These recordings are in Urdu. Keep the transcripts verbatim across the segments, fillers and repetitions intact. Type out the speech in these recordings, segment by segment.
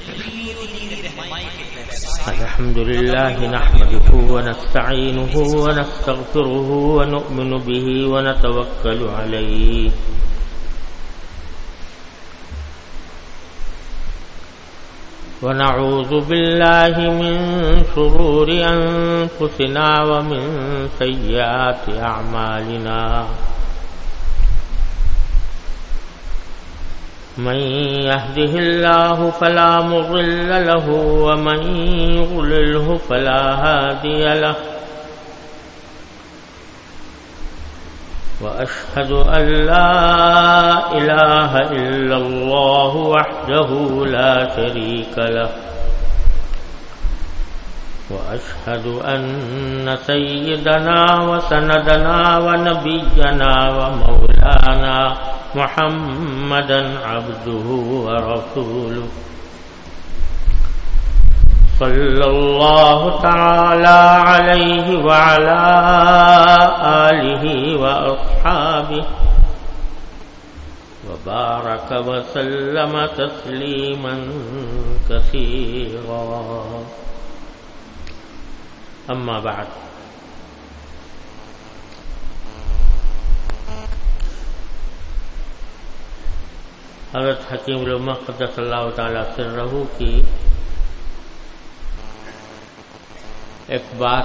الحمد لله نحمده ونستعينه ونستغفره ونؤمن به ونتوكل عليه ونعوذ بالله من شرور أنفسنا ومن سيئات أعمالنا من يهده الله فلا مضل له ومن يضلله فلا هادي له وأشهد أن لا إله إلا الله وحده لا شريك له وأشهد أن سيدنا وسندنا ونبينا ومولانا محمدا عبده ورسوله صلى الله تعالى عليه وعلى آله وأصحابه وبارك وسلم تسليما كثيرا أما بعد حضرت حکیم الامہ قدس اللہ تعالی سرہ کی ایک بات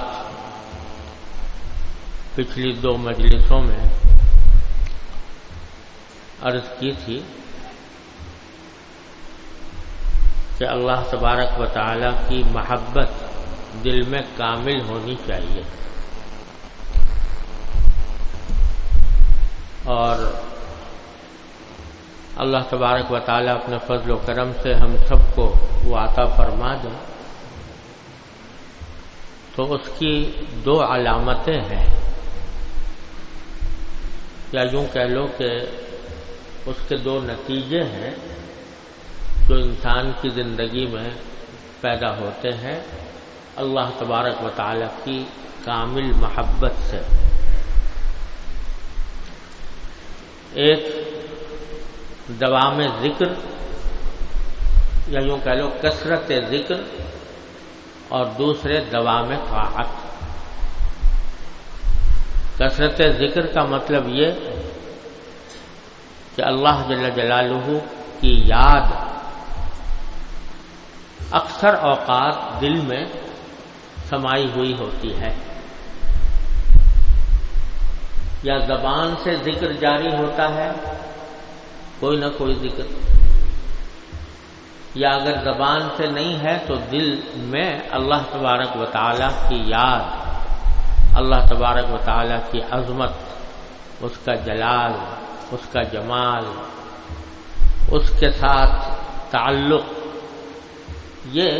پچھلی دو مجلسوں میں عرض کی تھی کہ اللہ تبارک و تعالی کی محبت دل میں کامل ہونی چاہیے اور اللہ تبارک و تعالی اپنے فضل و کرم سے ہم سب کو وہ عطا فرما دیں تو اس کی دو علامتیں ہیں یا یوں کہہ لو کہ اس کے دو نتیجے ہیں جو انسان کی زندگی میں پیدا ہوتے ہیں اللہ تبارک و تعالی کی کامل محبت سے. ایک دوام ذکر یا یوں کہہ لو کثرت ذکر اور دوسرے دوام طاعت. کثرت ذکر کا مطلب یہ کہ اللہ جل جلالہ کی یاد اکثر اوقات دل میں سمائی ہوئی ہوتی ہے یا زبان سے ذکر جاری ہوتا ہے کوئی نہ کوئی ذکر یا اگر زبان سے نہیں ہے تو دل میں اللہ تبارک و تعالی کی یاد اللہ تبارک و تعالی کی عظمت اس کا جلال اس کا جمال اس کے ساتھ تعلق یہ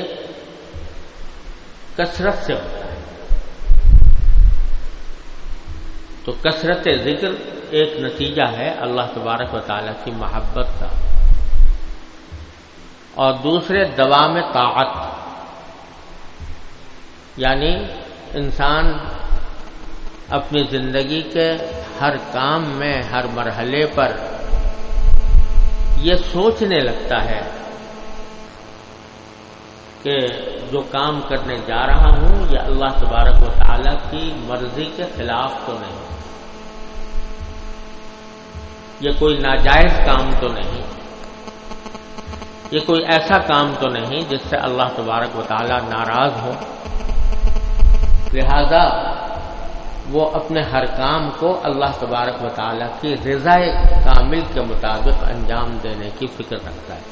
کثرت سے ہوتا ہے. تو کثرت ذکر ایک نتیجہ ہے اللہ تبارک و تعالی کی محبت کا اور دوسرے دوام طاعت یعنی انسان اپنی زندگی کے ہر کام میں ہر مرحلے پر یہ سوچنے لگتا ہے کہ جو کام کرنے جا رہا ہوں یہ اللہ تبارک و تعالی کی مرضی کے خلاف تو نہیں, یہ کوئی ناجائز کام تو نہیں, یہ کوئی ایسا کام تو نہیں جس سے اللہ تبارک و تعالی ناراض ہو. لہذا وہ اپنے ہر کام کو اللہ تبارک و تعالی کی رضا کامل کے مطابق انجام دینے کی فکر رکھتا ہے.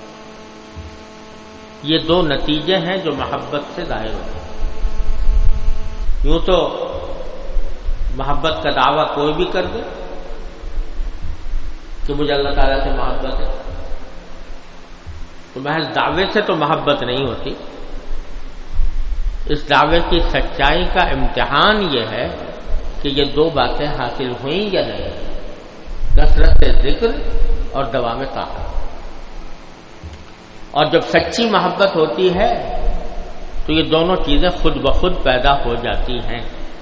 یہ دو نتیجے ہیں جو محبت سے ظاہر ہوتے ہیں. یوں تو محبت کا دعویٰ کوئی بھی کر دے کہ مجھے اللہ تعالیٰ سے محبت ہے تو محض دعوے سے تو محبت نہیں ہوتی. اس دعوے کی سچائی کا امتحان یہ ہے کہ یہ دو باتیں حاصل ہوئیں یا نہیں, کثرت ذکر اور دوام طاعت. اور جب سچی محبت ہوتی ہے تو یہ دونوں چیزیں خود بخود پیدا ہو جاتی ہیں.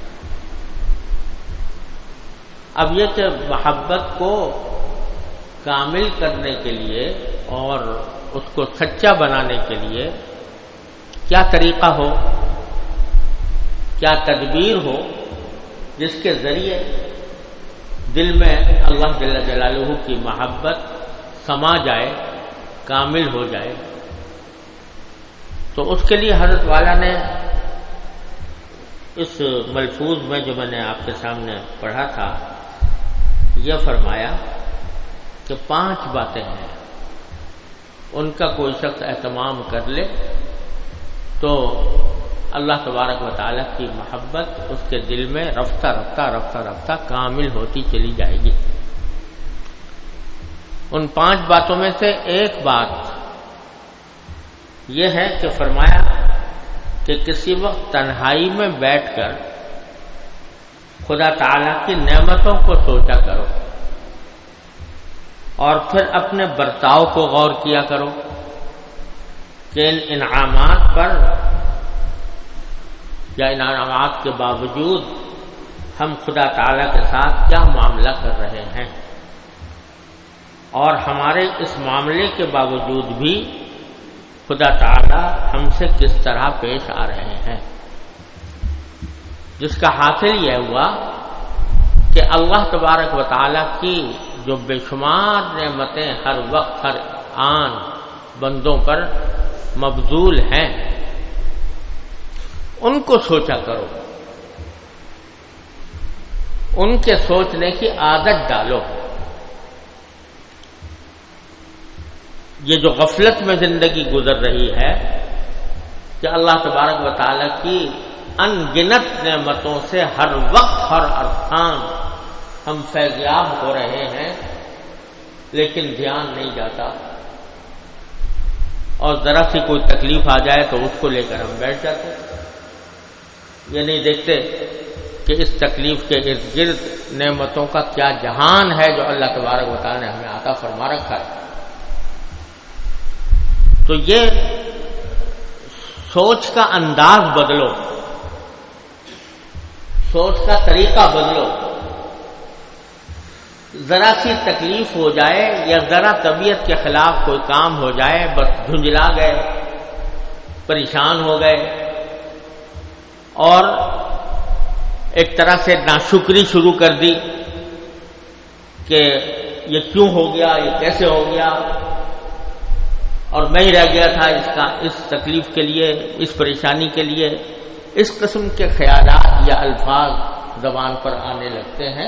اب یہ کہ محبت کو کامل کرنے کے لیے اور اس کو سچا بنانے کے لیے کیا طریقہ ہو، کیا تدبیر ہو جس کے ذریعے دل میں اللہ جل جلالہ کی محبت سما جائے، کامل ہو جائے. تو اس کے لیے حضرت والا نے اس ملفوظ میں جو میں نے آپ کے سامنے پڑھا تھا یہ فرمایا کہ پانچ باتیں ہیں، ان کا کوئی شخص اہتمام کر لے تو اللہ تبارک و تعالی کی محبت اس کے دل میں رفتہ رفتہ رفتہ رفتہ کامل ہوتی چلی جائے گی. ان پانچ باتوں میں سے ایک بات یہ ہے کہ فرمایا کہ کسی وقت تنہائی میں بیٹھ کر خدا تعالی کی نعمتوں کو سوچا کرو اور پھر اپنے برتاؤ کو غور کیا کرو کہ ان انعامات پر یا انعامات کے باوجود ہم خدا تعالی کے ساتھ کیا معاملہ کر رہے ہیں، اور ہمارے اس معاملے کے باوجود بھی خدا تعالی ہم سے کس طرح پیش آ رہے ہیں. جس کا حاصل یہ ہوا کہ اللہ تبارک و تعالی کی جو بے شمار نعمتیں ہر وقت ہر آن بندوں پر مبذول ہیں ان کو سوچا کرو، ان کے سوچنے کی عادت ڈالو. یہ جو غفلت میں زندگی گزر رہی ہے کہ اللہ تبارک و تعالی کی ان گنت نعمتوں سے ہر وقت ہر عرصان ہم فیضیاب ہو رہے ہیں لیکن دھیان نہیں جاتا، اور ذرا سی کوئی تکلیف آ جائے تو اس کو لے کر ہم بیٹھ جاتے، یہ نہیں دیکھتے کہ اس تکلیف کے ارد گرد نعمتوں کا کیا جہان ہے جو اللہ تبارک و تعالی نے ہمیں عطا فرما رکھا ہے. تو یہ سوچ کا انداز بدلو، سوچ کا طریقہ بدلو. ذرا سی تکلیف ہو جائے یا ذرا طبیعت کے خلاف کوئی کام ہو جائے بس جھنجلا گئے، پریشان ہو گئے اور ایک طرح سے ناشکری شروع کر دی کہ یہ کیوں ہو گیا، یہ کیسے ہو گیا، اور میں ہی رہ گیا تھا اس کا اس تکلیف کے لیے، اس پریشانی کے لیے. اس قسم کے خیالات یا الفاظ زبان پر آنے لگتے ہیں.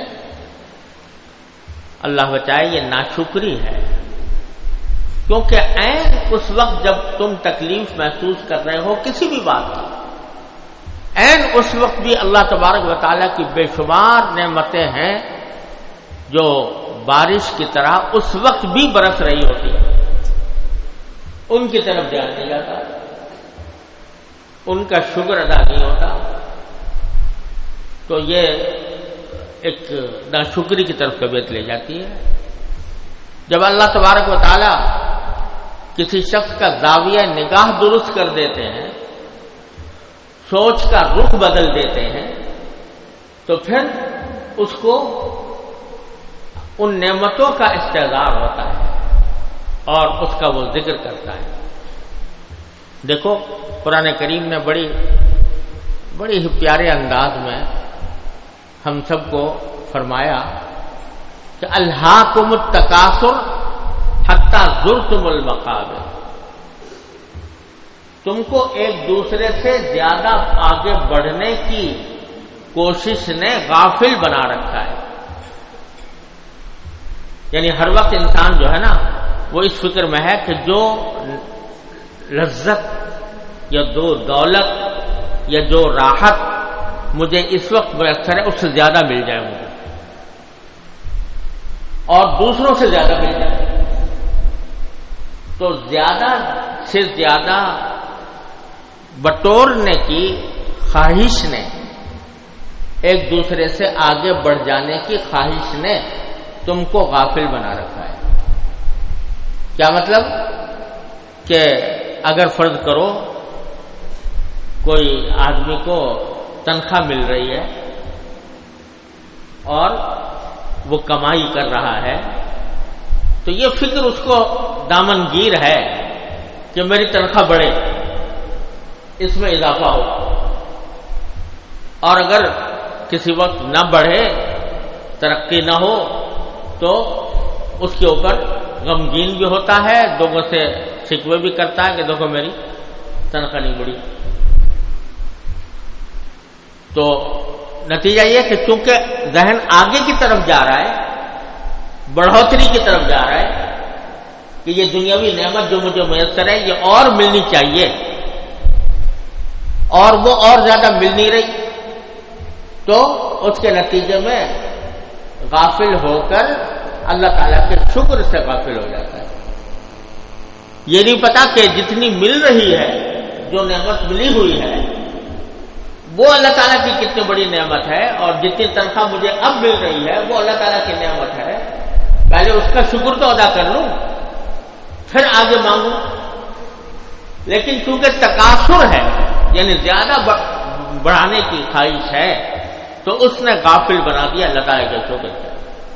اللہ بچائے یہ ناشکری ہے، کیونکہ عین اس وقت جب تم تکلیف محسوس کر رہے ہو کسی بھی بات کی، عین اس وقت بھی اللہ تبارک و تعالیٰ کی بے شمار نعمتیں ہیں جو بارش کی طرح اس وقت بھی برس رہی ہوتی ہیں، ان کی طرف دھیان نہیں جاتا، ان کا شکر ادا نہیں ہوتا. تو یہ ایک ناشکری کی طرف طبیعت لے جاتی ہے. جب اللہ تبارک و تعالی کسی شخص کا زاویہ نگاہ درست کر دیتے ہیں، سوچ کا رخ بدل دیتے ہیں، تو پھر اس کو ان نعمتوں کا استحضار ہوتا ہے اور اس کا وہ ذکر کرتا ہے. دیکھو قرآن کریم نے بڑی بڑی ہی پیارے انداز میں ہم سب کو فرمایا کہ الہاکم التکاثر حتی زرتم المقابر، تم کو ایک دوسرے سے زیادہ آگے بڑھنے کی کوشش نے غافل بنا رکھا ہے. یعنی ہر وقت انسان جو ہے نا وہ اس فکر میں ہے کہ جو لذت یا جو دولت یا جو راحت مجھے اس وقت میسر ہے اس سے زیادہ مل جائے مجھے، اور دوسروں سے زیادہ مل جائے. تو زیادہ سے زیادہ بٹورنے کی خواہش نے، ایک دوسرے سے آگے بڑھ جانے کی خواہش نے تم کو غافل بنا رکھا ہے. کیا مطلب کہ اگر فرض کرو کوئی آدمی کو تنخواہ مل رہی ہے اور وہ کمائی کر رہا ہے، تو یہ فکر اس کو دامنگیر ہے کہ میری تنخواہ بڑھے، اس میں اضافہ ہو، اور اگر کسی وقت نہ بڑھے، ترقی نہ ہو، تو اس کے اوپر غمگین بھی ہوتا ہے، لوگوں سے شکوے بھی کرتا ہے کہ دیکھو میری تنخواہ نہیں بڑھی۔ تو نتیجہ یہ کہ چونکہ ذہن آگے کی طرف جا رہا ہے، بڑھوتری کی طرف جا رہا ہے کہ یہ دنیاوی نعمت جو مجھے میسر ہے یہ اور ملنی چاہیے، اور وہ اور زیادہ مل نہیں رہی، تو اس کے نتیجے میں غافل ہو کر اللہ تعالیٰ کے شکر سے غافل ہو جاتا ہے۔ یہ نہیں پتا کہ جتنی مل رہی ہے، جو نعمت ملی ہوئی ہے، وہ اللہ تعالیٰ کی کتنی بڑی نعمت ہے، اور جتنی تنخواہ مجھے اب مل رہی ہے وہ اللہ تعالیٰ کی نعمت ہے، پہلے اس کا شکر تو ادا کر لوں، پھر آگے مانگوں۔ لیکن چونکہ تکاثر ہے، یعنی زیادہ بڑھانے کی خواہش ہے، تو اس نے غافل بنا دیا اللہ تعالیٰ کے شکر سے۔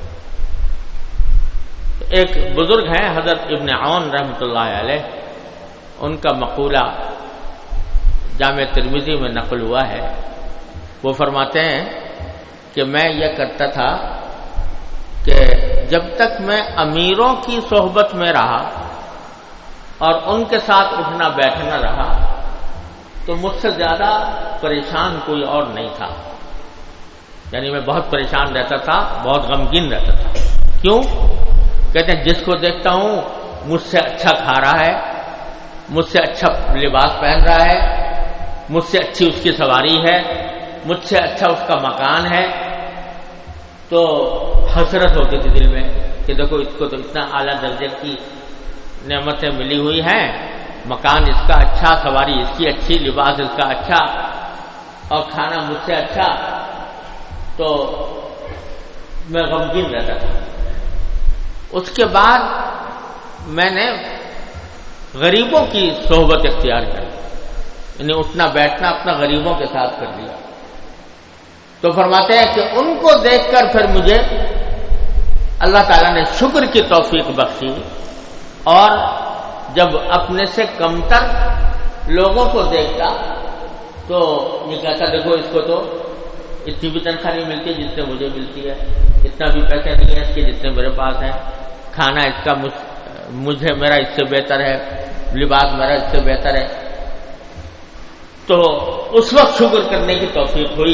ایک بزرگ ہیں حضرت ابن عون رحمۃ اللہ علیہ، ان کا مقولہ جامع ترمذی میں نقل ہوا ہے، وہ فرماتے ہیں کہ میں یہ کرتا تھا کہ جب تک میں امیروں کی صحبت میں رہا اور ان کے ساتھ اٹھنا بیٹھنا رہا تو مجھ سے زیادہ پریشان کوئی اور نہیں تھا، یعنی میں بہت پریشان رہتا تھا، بہت غمگین رہتا تھا۔ کیوں؟ کہتے ہیں جس کو دیکھتا ہوں مجھ سے اچھا کھا رہا ہے، مجھ سے اچھا لباس پہن رہا ہے، مجھ سے اچھی اس کی سواری ہے، مجھ سے اچھا اس کا مکان ہے، تو حسرت ہوتی تھی دل میں کہ دیکھو اس کو تو اتنا اعلیٰ درجے کی نعمتیں ملی ہوئی ہیں، مکان اس کا اچھا، سواری اس کی اچھی، لباس اس کا اچھا، اور کھانا مجھ سے اچھا، تو میں غمگین رہتا تھا۔ اس کے بعد میں نے غریبوں کی صحبت اختیار کر لی، یعنی اٹھنا بیٹھنا اپنا غریبوں کے ساتھ کر لیا، تو فرماتے ہیں کہ ان کو دیکھ کر پھر مجھے اللہ تعالیٰ نے شکر کی توفیق بخشی، اور جب اپنے سے کمتر لوگوں کو دیکھتا تو یہ کہتا دیکھو اس کو تو اتنی بھی تنخواہ نہیں ملتی جتنے مجھے ملتی ہے، اتنا بھی پیسے نہیں ہے اس کے جتنے میرے پاس ہیں، کھانا اس کا مجھے میرا اس سے بہتر ہے، لباس میرا اس سے بہتر ہے، تو اس وقت شکر کرنے کی توفیق ہوئی۔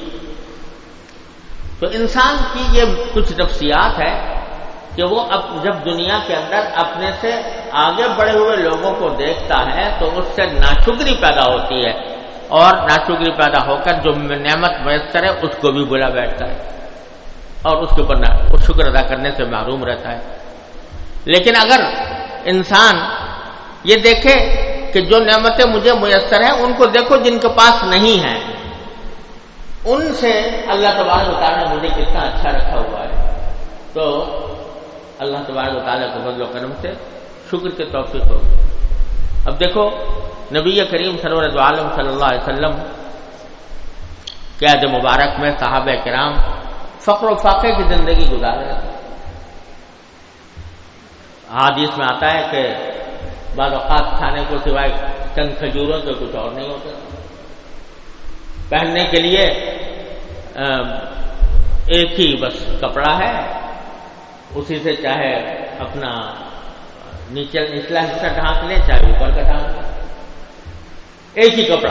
تو انسان کی یہ کچھ نفسیات ہے کہ وہ اب جب دنیا کے اندر اپنے سے آگے بڑھے ہوئے لوگوں کو دیکھتا ہے تو اس سے ناشکری پیدا ہوتی ہے، اور ناشکری پیدا ہو کر جو نعمت میسر ہے اس کو بھی بلا بیٹھتا ہے، اور اس کے اوپر اس شکر ادا کرنے سے محروم رہتا ہے۔ لیکن اگر انسان یہ دیکھے کہ جو نعمتیں مجھے میسر ہیں ان کو دیکھو جن کے پاس نہیں ہیں، ان سے اللہ تبارک و تعالیٰ نے مجھے کتنا اچھا رکھا ہوا ہے، تو اللہ تبارک و تعالیٰ کے فضل و کرم سے شکر کے توفیق ہوگی۔ اب دیکھو نبی کریم سرور دو عالم صلی اللہ علیہ وسلم کے عہد مبارک میں صحابہ کرام فقر و فاقے کی زندگی گزار رہے تھے۔ حدیث میں آتا ہے کہ بعض اوقات کھانے کو سوائے چند کھجوروں سے کچھ اور نہیں ہوتا، پہننے کے لیے ایک ہی بس کپڑا ہے، اسی سے چاہے اپنا نیچے نچلا حصہ ڈھانک لیں چاہے اوپر کا ڈھانک لیں، ایک ہی کپڑا،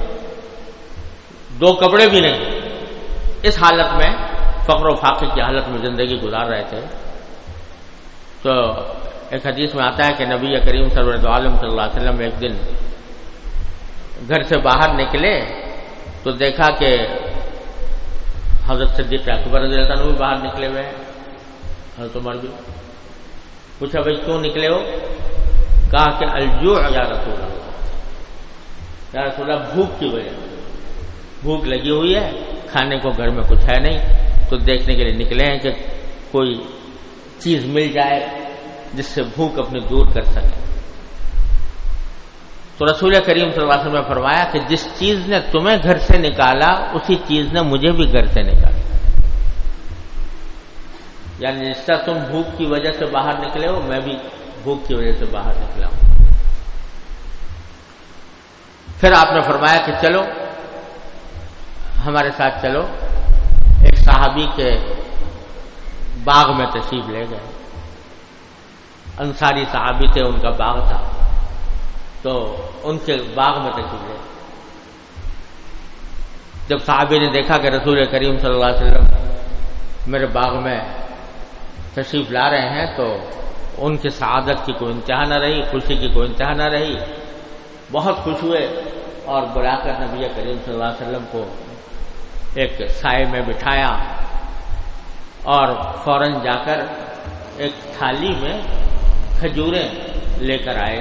دو کپڑے بھی نہیں۔ اس حالت میں فقر و فاقے کی حالت میں زندگی گزار رہے تھے۔ تو ایک حدیث میں آتا ہے کہ نبی کریم سرور دو عالم صلی اللہ علیہ وسلم ایک دن گھر سے باہر نکلے تو دیکھا کہ حضرت صدیق اکبر رضی اللہ عنہ بھی باہر نکلے ہوئے ہیں، حضرت عمر بھی۔ پوچھا بھائی کیوں نکلے ہو؟ کہا کہ الجوع یا رسول اللہ، یا رسول اللہ بھوک کی وجہ سے، بھوک لگی ہوئی ہے، کھانے کو گھر میں کچھ ہے نہیں، تو دیکھنے کے لیے نکلے ہیں کہ کوئی چیز مل جائے جس سے بھوک اپنی دور کر سکے۔ تو رسول کریم صلی اللہ علیہ وسلم نے فرمایا کہ جس چیز نے تمہیں گھر سے نکالا اسی چیز نے مجھے بھی گھر سے نکالا، یعنی جس طرح تم بھوک کی وجہ سے باہر نکلے ہو میں بھی بھوک کی وجہ سے باہر نکلا ہوں۔ پھر آپ نے فرمایا کہ چلو ہمارے ساتھ چلو. ایک صحابی کے باغ میں تشریف لے گئے. انصاری صحابی تھے، ان کا باغ تھا، تو ان کے باغ میں تشریف لے. جب صحابی نے دیکھا کہ رسول کریم صلی اللہ علیہ وسلم میرے باغ میں تشریف لا رہے ہیں تو ان کی سعادت کی کوئی انتہا نہ رہی، خوشی کی کوئی انتہا نہ رہی. بہت خوش ہوئے اور بلا کر نبی کریم صلی اللہ علیہ وسلم کو ایک سائے میں بٹھایا اور فوراً جا کر ایک تھالی میں کھجوریں لے کر آئے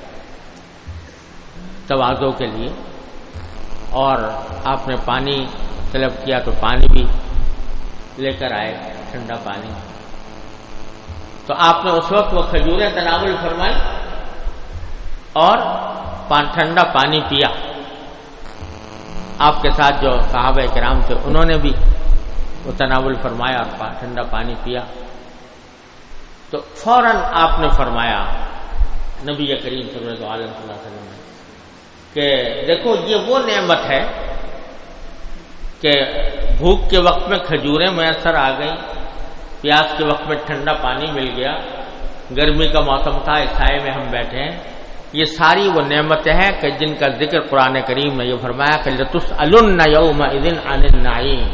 تواضع کے لیے. اور آپ نے پانی طلب کیا تو پانی بھی لے کر آئے، ٹھنڈا پانی. تو آپ نے اس وقت وہ کھجوریں تناول فرمائی اور ٹھنڈا پانی پیا. آپ کے ساتھ جو صحابہ کرام تھے انہوں نے بھی وہ تناول فرمایا اور ٹھنڈا پانی پیا. تو فوراً آپ نے فرمایا نبی کریم صلی اللہ علیہ وسلم نے کہ دیکھو یہ وہ نعمت ہے کہ بھوک کے وقت میں کھجوریں میسر آ گئیں، پیاس کے وقت میں ٹھنڈا پانی مل گیا، گرمی کا موسم تھا، اس سائے میں ہم بیٹھے ہیں. یہ ساری وہ نعمتیں ہیں کہ جن کا ذکر قرآن کریم نے یہ فرمایا کہ لَتُسْأَلُنَّ يَوْمَئِذٍ عَنِ النَّعِيمِ،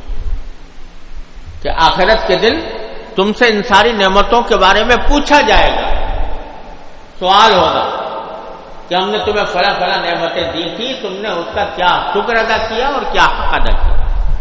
کہ آخرت کے دن تم سے ان ساری نعمتوں کے بارے میں پوچھا جائے گا. سوال ہوگا کہ ہم نے تمہیں فلاں فلاں نعمتیں دی تھی، تم نے اس کا کیا شکر ادا کیا اور کیا حق ادا کیا.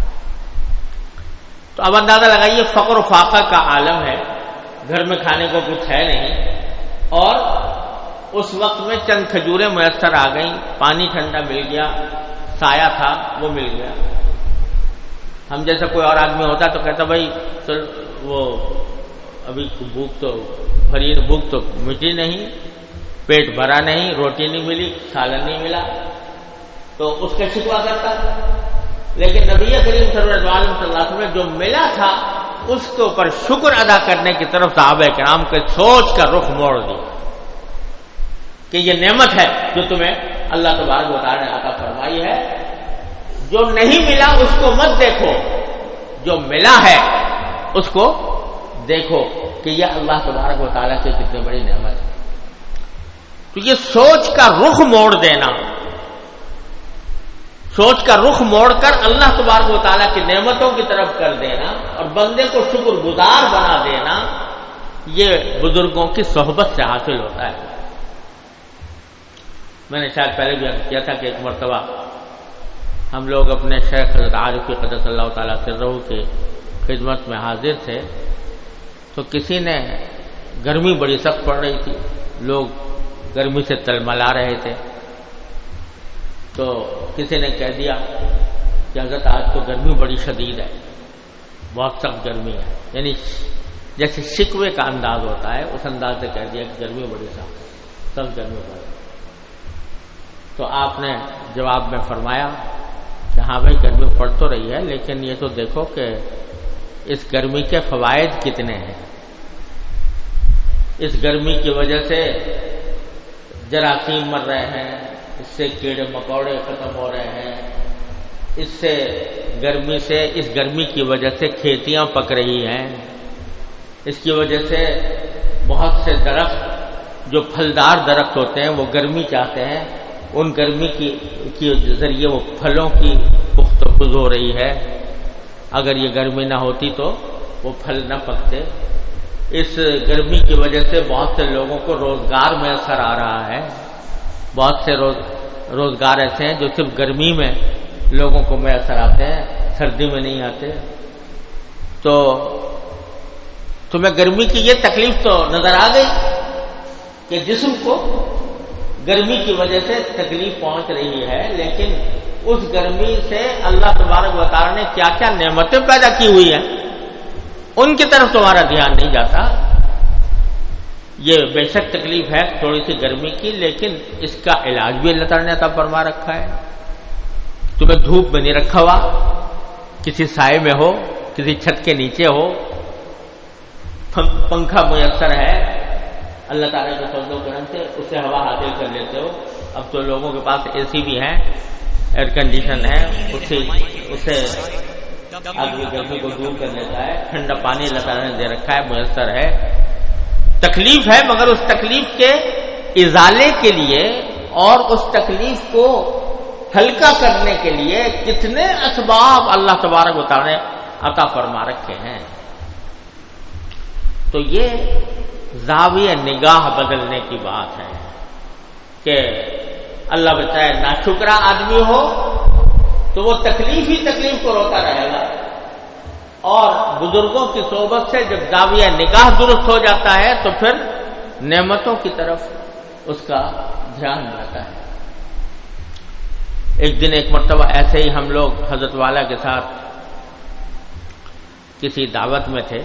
تو اب اندازہ لگائیے فقر و فاقہ کا عالم ہے، گھر میں کھانے کو کچھ ہے نہیں، اور اس وقت میں چند کھجوریں میسر آ گئیں، پانی ٹھنڈا مل گیا، سایہ تھا وہ مل گیا. ہم جیسا کوئی اور آدمی ہوتا تو کہتا بھائی چل وہ ابھی بھوک تو بھری بھوک تو مٹی نہیں، پیٹ بھرا نہیں، روٹی نہیں ملی، سالن نہیں ملا، تو اس کا شکوہ کرتا. لیکن نبی کریم صلی اللہ علیہ وسلم میں جو ملا تھا اس کے اوپر شکر ادا کرنے کی طرف صحابہ کرام کے سوچ کا رخ موڑ دیا کہ یہ نعمت ہے جو تمہیں اللہ تبارک و تعالی نے عطا فرمائی ہے. جو نہیں ملا اس کو مت دیکھو، جو ملا ہے اس کو دیکھو کہ یہ اللہ تبارک و تعالی کی کتنی بڑی نعمت ہے. تو یہ سوچ کا رخ موڑ دینا، سوچ کا رخ موڑ کر اللہ تبارک و تعالیٰ کی نعمتوں کی طرف کر دینا اور بندے کو شکر گزار بنا دینا، یہ بزرگوں کی صحبت سے حاصل ہوتا ہے. میں نے شاید پہلے بھی عرض کیا تھا کہ ایک مرتبہ ہم لوگ اپنے شیخ حضرت عارفی قدس اللہ تعالیٰ سرہ کی خدمت میں حاضر تھے. تو کسی نے، گرمی بڑی سخت پڑ رہی تھی، لوگ گرمی سے تلملا رہے تھے، تو کسی نے کہہ دیا کہ حضرت آج تو گرمی بڑی شدید ہے، بہت سخت گرمی ہے، یعنی جیسے شکوے کا انداز ہوتا ہے اس انداز سے کہہ دیا کہ گرمی بڑی سخت ہے، سخت گرمی پڑ رہی ہے. تو آپ نے جواب میں فرمایا کہ ہاں بھائی گرمی پڑ تو رہی ہے، لیکن یہ تو دیکھو کہ اس گرمی کے فوائد کتنے ہیں. اس گرمی کی وجہ سے جراثیم مر رہے ہیں، اس سے کیڑے مکوڑے ختم ہو رہے ہیں، اس سے گرمی سے اس گرمی کی وجہ سے کھیتیاں پک رہی ہیں، اس کی وجہ سے بہت سے درخت جو پھلدار درخت ہوتے ہیں وہ گرمی چاہتے ہیں، ان گرمی کی کے ذریعے وہ پھلوں کی پخت و پز ہو رہی ہے. اگر یہ گرمی نہ ہوتی تو وہ پھل نہ پکتے. اس گرمی کی وجہ سے بہت سے لوگوں کو روزگار میسر آ رہا ہے. بہت سے روز روزگار ایسے ہیں جو صرف گرمی میں لوگوں کو میسر آتے ہیں، سردی میں نہیں آتے. تو تمہیں گرمی کی یہ تکلیف تو نظر آ گئی کہ جسم کو گرمی کی وجہ سے تکلیف پہنچ رہی ہے، لیکن اس گرمی سے اللہ تبارک و تعالی نے کیا کیا نعمتیں پیدا کی ہوئی ہیں ان کی طرف تمہارا دھیان نہیں جاتا. یہ بے شک تکلیف ہے تھوڑی سی گرمی کی، لیکن اس کا علاج بھی اللہ تعالی نے عطا فرما رکھا ہے. تمہیں دھوپ میں نہیں رکھا ہوا، کسی سائے میں ہو، کسی چھت کے نیچے ہو، پنکھا میسر ہے، اللہ تعالیٰ کے فضل و کرم سے اس سے ہوا حاصل کر لیتے ہو. اب تو لوگوں کے پاس اے سی بھی ہے, ایئر کنڈیشن ہے, اس سے اس سے آدمی گرمی کو دور کر لیتا ہے. ٹھنڈا پانی اللہ تعالیٰ نے دے رکھا ہے, میسر ہے. تکلیف ہے, مگر اس تکلیف کے ازالے کے لیے اور اس تکلیف کو ہلکا کرنے کے لیے کتنے اسباب اللہ تبارک و تعالیٰ نے عطا فرما رکھے ہیں. تو یہ زاویہ نگاہ بدلنے کی بات ہے کہ اللہ بچائے ناشکرا آدمی ہو تو وہ تکلیف ہی تکلیف کو روتا رہے گا, اور بزرگوں کی صحبت سے جب زاویہ نگاہ درست ہو جاتا ہے تو پھر نعمتوں کی طرف اس کا دھیان جاتا ہے. ایک دن ایک مرتبہ ایسے ہی ہم لوگ حضرت والا کے ساتھ کسی دعوت میں تھے,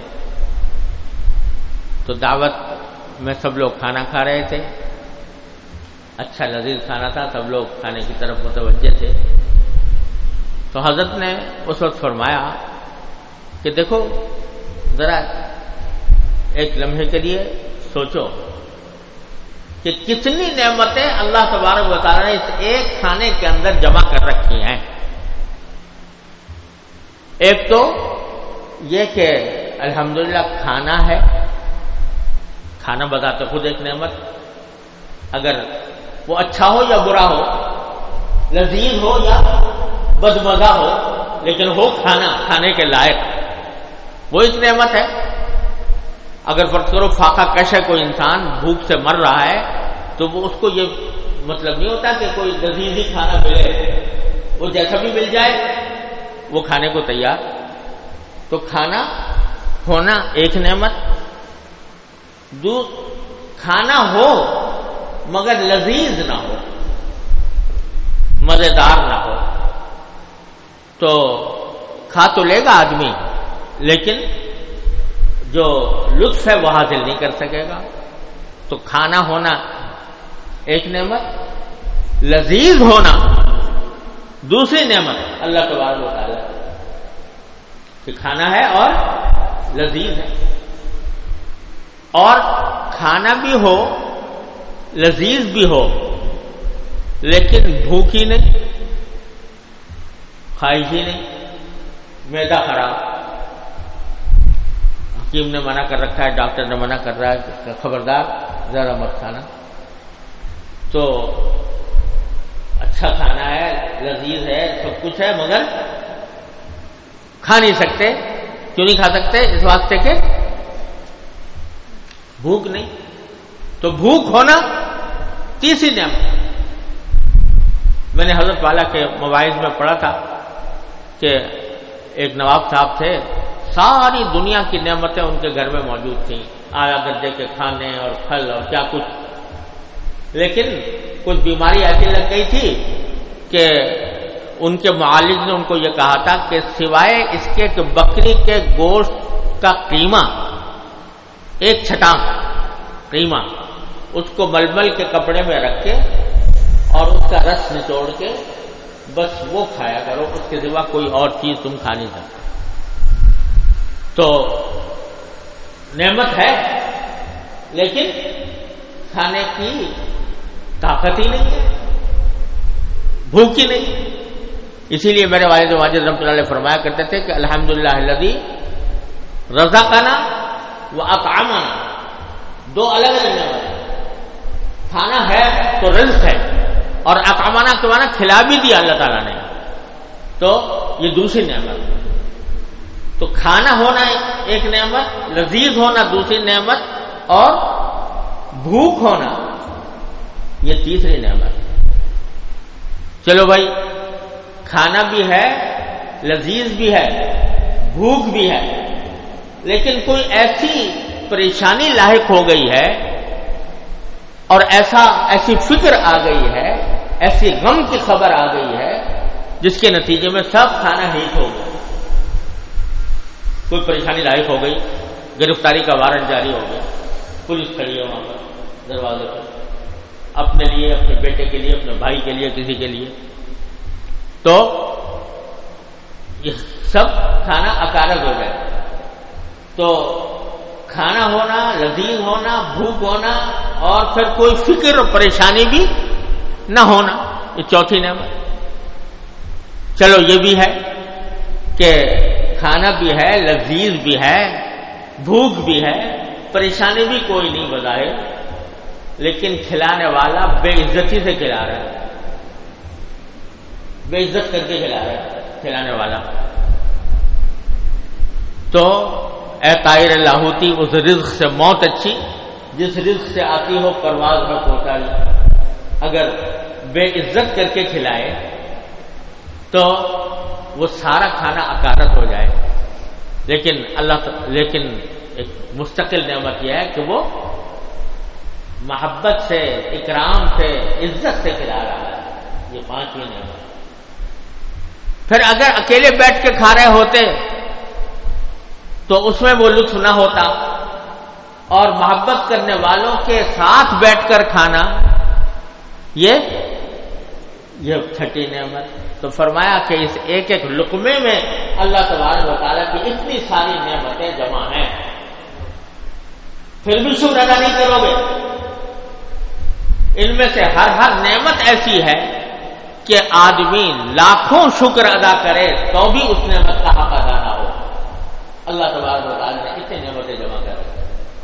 تو دعوت میں سب لوگ کھانا کھا رہے تھے. اچھا لذیذ کھانا تھا, سب لوگ کھانے کی طرف متوجہ تھے. تو حضرت نے اس وقت فرمایا کہ دیکھو ذرا ایک لمحے کے لیے سوچو کہ کتنی نعمتیں اللہ تبارک و تعالیٰ نے اس ایک کھانے کے اندر جمع کر رکھی ہیں. ایک تو یہ کہ الحمدللہ کھانا ہے, کھانا بتاتے خود ایک نعمت, اگر وہ اچھا ہو یا برا ہو, لذیذ ہو یا بدمزہ ہو, لیکن ہو کھانا کھانے کے لائق, وہ ایک نعمت ہے. اگر فرض کرو فاقہ کش ہے کوئی انسان, بھوک سے مر رہا ہے, تو وہ اس کو یہ مطلب نہیں ہوتا کہ کوئی لذیذ ہی کھانا ملے, وہ جیسا بھی مل جائے وہ کھانے کو تیار. تو کھانا ہونا ایک نعمت. دو کھانا ہو مگر لذیذ نہ ہو, مزیدار نہ ہو, تو کھا تو لے گا آدمی لیکن جو لطف ہے وہ حاصل نہیں کر سکے گا. تو کھانا ہونا ایک نعمت, لذیذ ہونا دوسری نعمت. اللہ تبارک و تعالیٰ کہ کھانا ہے اور لذیذ ہے, اور کھانا بھی ہو لذیذ بھی ہو لیکن بھوک ہی نہیں, خواہش ہی نہیں, معدہ خراب. حکیم نے منع کر رکھا ہے, ڈاکٹر نے منع کر رہا ہے خبردار ذرا مت کھانا. تو اچھا کھانا ہے, لذیذ ہے, سب کچھ ہے, مگر کھا نہیں سکتے. کیوں نہیں کھا سکتے؟ اس واسطے کہ بھوک نہیں. تو بھوک ہونا تیسری نعمت. میں نے حضرت والا کے مواعظ میں پڑھا تھا کہ ایک نواب صاحب تھے, ساری دنیا کی نعمتیں ان کے گھر میں موجود تھیں, اعلیٰ درجے کے کھانے اور پھل اور کیا کچھ, لیکن کچھ بیماری ایسی لگ گئی تھی کہ ان کے معالج نے ان کو یہ کہا تھا کہ سوائے اس کے کہ بکری کے گوشت کا قیمہ, ایک چھٹام قیمہ, اس کو ململ کے کپڑے میں رکھ کے اور اس کا رس نچوڑ کے بس وہ کھایا کرو, اس کے سوا کوئی اور چیز تم کھا نہیں سکتے. تو نعمت ہے لیکن کھانے کی طاقت ہی نہیں ہے, بھوک ہی نہیں. اسی لیے میرے والد واجد رحمۃ اللہ علیہ فرمایا کرتے تھے کہ الحمدللہ الذی رزقنا واطعمنا, دو الگ الگ نعمت ہے. کھانا ہے تو رزق ہے, اور اطعمنا کے معنی کھلا بھی دیا اللہ تعالیٰ نے, تو یہ دوسری نعمت. تو کھانا ہونا ایک نعمت, لذیذ ہونا دوسری نعمت, اور بھوک ہونا یہ تیسری نعمت. چلو بھائی, کھانا بھی ہے, لذیذ بھی ہے, بھوک بھی ہے, لیکن کوئی ایسی پریشانی لاحق ہو گئی ہے اور ایسا ایسی فکر آ گئی ہے, ایسی غم کی خبر آ گئی ہے جس کے نتیجے میں سب کھانا ہیٹ ہو گیا. کوئی پریشانی لاحق ہو گئی, گرفتاری کا وارنٹ جاری ہو گیا, پولیس کھڑی ہے وہاں پر دروازے پر, اپنے لیے, اپنے بیٹے کے لیے, اپنے بھائی کے لیے, کسی کے لیے. تو یہ سب کھانا اکارت ہو گئے. تو کھانا ہونا، لذیذ ہونا، بھوک ہونا، اور پھر کوئی فکر اور پریشانی بھی نہ ہونا، یہ چوتھی نعمت۔ چلو یہ بھی ہے کہ کھانا بھی ہے، لذیذ بھی ہے، بھوک بھی ہے، پریشانی بھی کوئی نہیں بظاہر، لیکن کھلانے والا بے عزتی سے کھلا رہا ہے، بے عزت کر کے کھلا رہا ہے کھلانے والا۔ تو اے طائر لاہوتی، اس رزق سے موت اچھی جس رزق سے آتی ہو پرواز میں پہنچا لے۔ اگر بے عزت کر کے کھلائے تو وہ سارا کھانا اکارت ہو جائے، لیکن اللہ لیکن ایک مستقل نعمت یہ ہے کہ وہ محبت سے، اکرام سے، عزت سے کھلا رہا ہے۔ یہ پانچویں نعمت۔ پھر اگر اکیلے بیٹھ کے کھا رہے ہوتے تو اس میں وہ لطف نہ ہوتا، اور محبت کرنے والوں کے ساتھ بیٹھ کر کھانا یہ یہ چھٹی نعمت۔ تو فرمایا کہ اس ایک ایک لقمے میں اللہ تبارک و تعالیٰ کی اتنی ساری نعمتیں جمع ہیں، پھر بھی شکر ادا نہیں کرو گے۔ ان میں سے ہر ہر نعمت ایسی ہے کہ آدمی لاکھوں شکر ادا کرے تو بھی اس نعمت کا حق ادا نہ ہو۔ اللہ تبارک و تعالیٰ نے اتنی نعمتیں جمع کر رکھی۔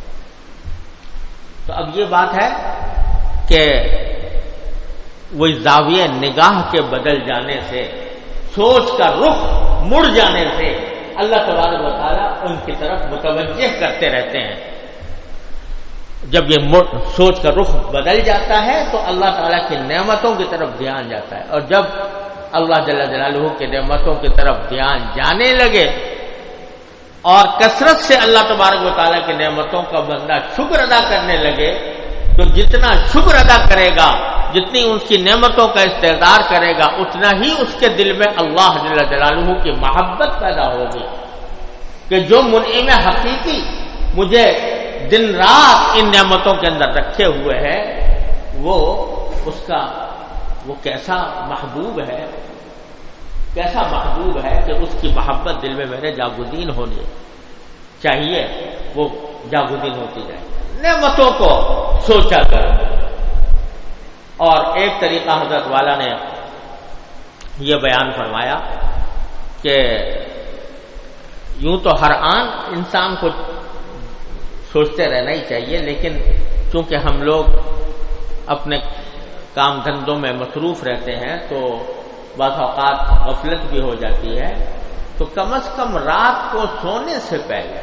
تو اب یہ بات ہے کہ وہی زاویہ نگاہ کے بدل جانے سے، سوچ کا رخ مڑ جانے سے اللہ تبارک و تعالیٰ ان کی طرف متوجہ کرتے رہتے ہیں۔ جب یہ سوچ کا رخ بدل جاتا ہے تو اللہ تعالیٰ کی نعمتوں کی طرف دھیان جاتا ہے، اور جب اللہ جل جلالہ کی نعمتوں کی طرف دھیان جانے لگے اور کثرت سے اللہ تبارک و تعالیٰ کی نعمتوں کا بندہ شکر ادا کرنے لگے، تو جتنا شکر ادا کرے گا، جتنی اس کی نعمتوں کا استحضار کرے گا، اتنا ہی اس کے دل میں اللہ جل جلالہ کی محبت پیدا ہوگی کہ جو منعم حقیقی مجھے دن رات ان نعمتوں کے اندر رکھے ہوئے ہے، وہ اس کا وہ کیسا محبوب ہے، کیسا محبوب ہے کہ اس کی محبت دل میں میرے جاگودین ہونی چاہیے، وہ جاگودین ہوتی جائے نعمتوں کو سوچا کر۔ اور ایک طریقہ حضرت والا نے یہ بیان فرمایا کہ یوں تو ہر آن انسان کو سوچتے رہنا ہی چاہیے، لیکن چونکہ ہم لوگ اپنے کام دھندوں میں مصروف رہتے ہیں تو بعض اوقات غفلت بھی ہو جاتی ہے، تو کم از کم رات کو سونے سے پہلے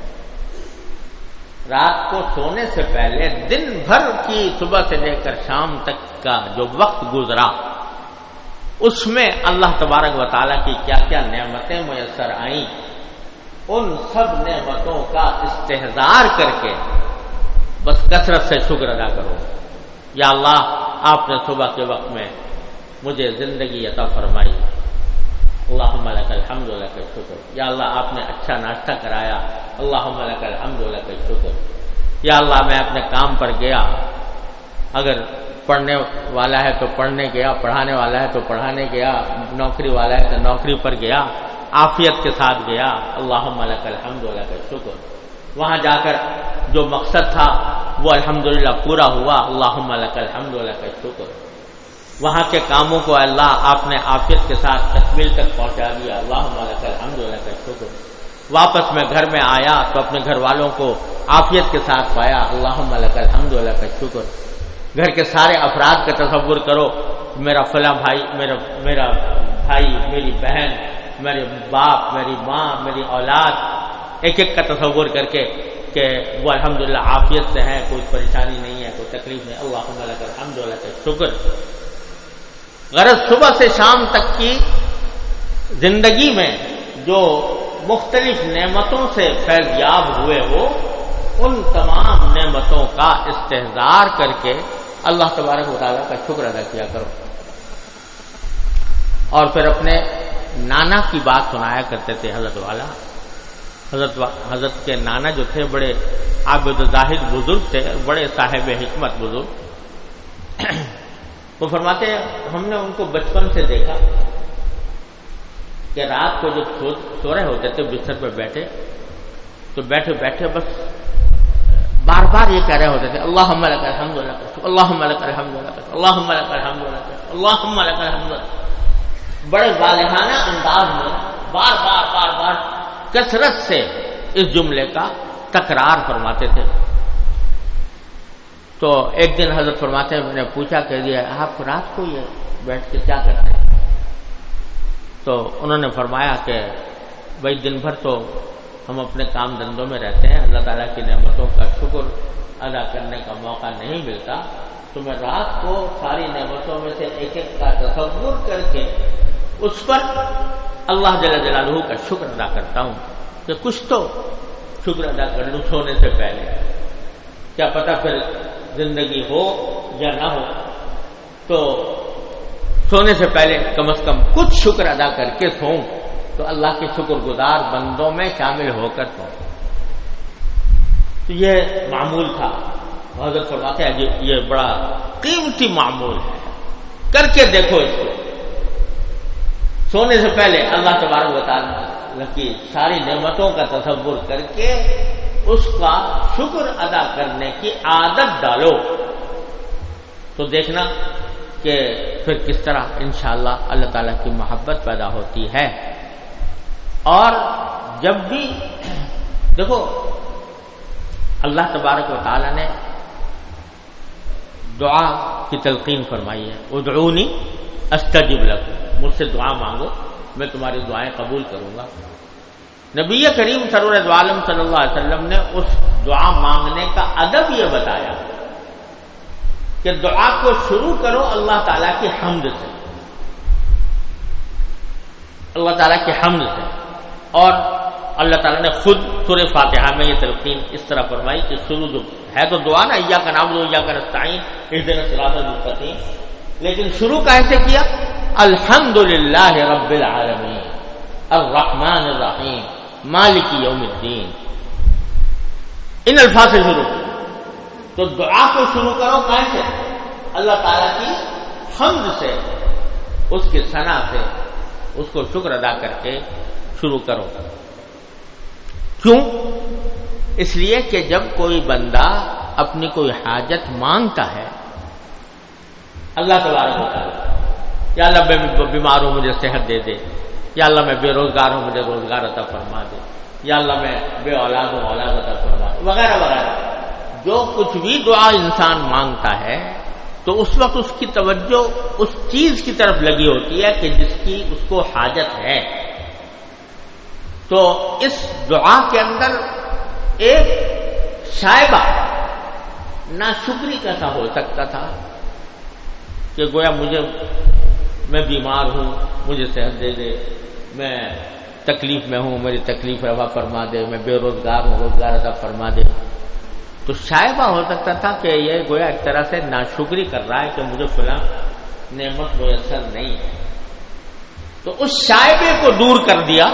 رات کو سونے سے پہلے دن بھر کی صبح سے لے کر شام تک کا جو وقت گزرا، اس میں اللہ تبارک و تعالیٰ کی کیا کیا نعمتیں میسر آئیں، ان سب نعمتوں کا استحضار کر کے بس کثرت سے شکر ادا کرو۔ یا اللہ، آپ نے صبح کے وقت میں مجھے زندگی عطا فرمائی، اللہم لک الحمد و لک الشکر۔ یا اللہ، آپ نے اچھا ناشتہ کرایا، اللہم لک الحمد و لک الشکر۔ یا اللہ، میں اپنے کام پر گیا، اگر پڑھنے والا ہے تو پڑھنے گیا، پڑھانے والا ہے تو پڑھانے گیا، نوکری والا ہے تو نوکری پر گیا، عافیت کے ساتھ گیا، اللہم لک الحمد و لک الشکر۔ وہاں جا کر جو مقصد تھا وہ الحمدللہ پورا ہوا، اللہم لک الحمد و لک الشکر۔ وہاں کے کاموں کو اللہ آپ نے عافیت کے ساتھ تکمیل تک پہنچا دیا، اللہم لک الحمد و لک الشکر۔ واپس میں گھر میں آیا تو اپنے گھر والوں کو عافیت کے ساتھ پایا، اللہم لک الحمد و لک الشکر۔ گھر کے سارے افراد کا تصور کرو، میرا فلاں بھائی، میرا میرا بھائی، میری بہن، میرے باپ، میری ماں، میری اولاد، ایک ایک کا تصور کر کے کہ وہ الحمدللہ عافیت سے ہیں، کوئی پریشانی نہیں ہے، کوئی تکلیف نہیں، اللہم لک الحمد و لک الشکر۔ غرض صبح سے شام تک کی زندگی میں جو مختلف نعمتوں سے فیض یاب ہوئے ہو، ان تمام نعمتوں کا استحضار کر کے اللہ تبارک و تعالیٰ کا شکر ادا کیا کرو۔ اور پھر اپنے نانا کی بات سنایا کرتے تھے حضرت والا۔ حضرت حضرت کے نانا جو تھے بڑے عابد و زاہد بزرگ تھے، بڑے صاحب حکمت بزرگ۔ وہ فرماتے ہیں ہم نے ان کو بچپن سے دیکھا کہ رات کو جب سو رہے ہوتے تھے بستر پہ بیٹھے تو بیٹھے بیٹھے بس بار یہ کہہ رہے ہوتے تھے اللہم لک الحمد لک الشکر اللہم لک الحمد لک الشکر اللہم لک الحمد لک الشکر اللہم لک الحمد، بڑے والہانہ انداز میں بار بار بار بار کثرت سے اس جملے کا تکرار فرماتے تھے. تو ایک دن حضرت فرماتے ہیں میں نے پوچھا کہ یہ آپ رات کو یہ بیٹھ کے کیا کرتے ہیں؟ تو انہوں نے فرمایا کہ بھائی دن بھر تو ہم اپنے کام دھندوں میں رہتے ہیں، اللہ تعالیٰ کی نعمتوں کا شکر ادا کرنے کا موقع نہیں ملتا، تو میں رات کو ساری نعمتوں میں سے ایک ایک کا تصور کر کے اس پر اللہ جل جلالہ کا شکر ادا کرتا ہوں کہ کچھ تو شکر ادا کر لوں سونے سے پہلے. کیا پتہ پھر زندگی ہو یا نہ ہو، تو سونے سے پہلے کم از کم کچھ شکر ادا کر کے سوؤں تو اللہ کے شکر گزار بندوں میں شامل ہو کر سوؤں. تو یہ معمول تھا. حضرت فرماتے ہیں یہ بڑا قیمتی معمول ہے، کر کے دیکھو اس کو. سونے سے پہلے اللہ تبارک و تعالیٰ کی ساری نعمتوں کا تصور کر کے اس کا شکر ادا کرنے کی عادت ڈالو تو دیکھنا کہ پھر کس طرح انشاءاللہ اللہ تعالیٰ کی محبت پیدا ہوتی ہے. اور جب بھی دیکھو اللہ تبارک و تعالیٰ نے دعا کی تلقین فرمائی ہے، ادعونی استجب لکم، مجھ سے دعا مانگو میں تمہاری دعائیں قبول کروں گا. نبی کریم سرور عالم صلی اللہ علیہ وسلم نے اس دعا مانگنے کا ادب یہ بتایا کہ دعا کو شروع کرو اللہ تعالیٰ کی حمد سے، اللہ تعالیٰ کی حمد سے. اور اللہ تعالیٰ نے خود سورہ فاتحہ میں یہ تلقین اس طرح فرمائی کہ شروع جو ہے تو دعا نا ایاک نعبد و ایاک نستعین اہدنا الصراط المستقیم، لیکن شروع کیسے کیا؟ الحمدللہ رب العالمین الرحمن الرحیم مالک یوم الدین، ان الفاظ سے شروع. تو دعا کو شروع کرو کیسے؟ اللہ تعالیٰ کی حمد سے، اس کی ثنا سے، اس کو شکر ادا کر کے شروع کرو. کیوں؟ اس لیے کہ جب کوئی بندہ اپنی کوئی حاجت مانگتا ہے اللہ تبارک و تعالیٰ، یا اللہ میں بیمار ہوں مجھے صحت دے دے، یا اللہ میں بے روزگار ہوں مجھے روزگار عطا فرما دے، یا اللہ میں بے اولاد ہوں اولاد عطا فرما دے، وغیرہ وغیرہ. جو کچھ بھی دعا انسان مانگتا ہے تو اس وقت اس کی توجہ اس چیز کی طرف لگی ہوتی ہے کہ جس کی اس کو حاجت ہے. تو اس دعا کے اندر ایک شائبہ ناشکری کیسا ہو سکتا تھا کہ گویا مجھے میں بیمار ہوں مجھے صحت دے دے، میں تکلیف میں ہوں میری تکلیف رفع فرما دے، میں بے روزگار ہوں روزگار عطا فرما دے. تو شائبہ ہو سکتا تھا کہ یہ گویا ایک طرح سے ناشکری کر رہا ہے کہ مجھے فلاں نعمت میسر نہیں ہے. تو اس شائبے کو دور کر دیا